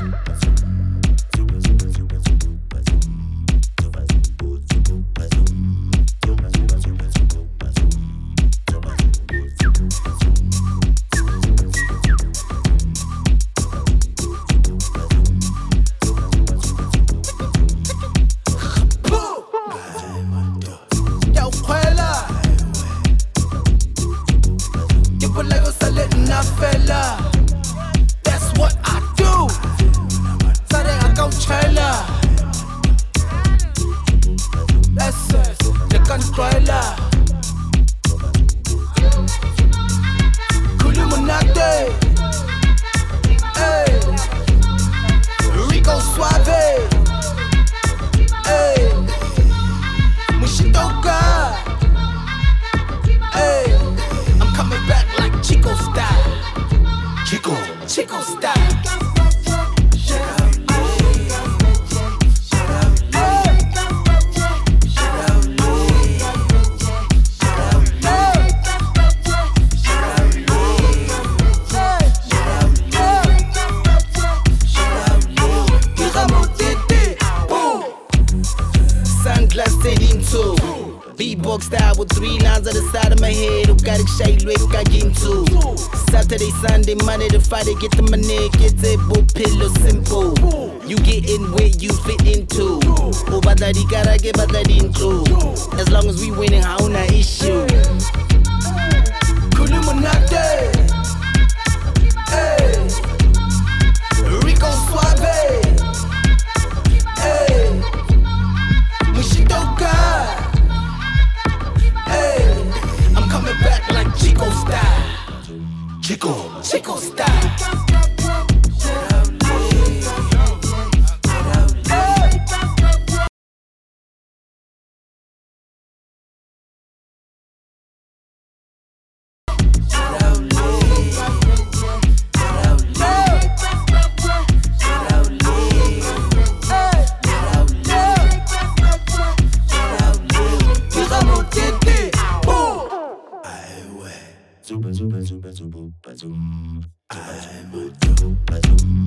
That's what I do. Sare akauchela. That's the controller. Kulumunate. Hey. Rico Suave. Hey. Mushitoka. Hey. I'm coming back like Chico style. Chico style. Sunglass setting too. V-box style with 3 lines on the side of my head. Ukarikshayilwe kagintu. Saturday, Sunday, Monday to Friday, get the money, get a book pillow simple. You get in where you fit into. Oh, badadi karage badadi into. As long as we winning, hauna issue. Kulumunate. Hey. Rico Suave. Hey. Mushitoka. Hey. I'm coming back like Chico style. Chico style. Zoom, zoom, zoom, zoom, zoom, zoom.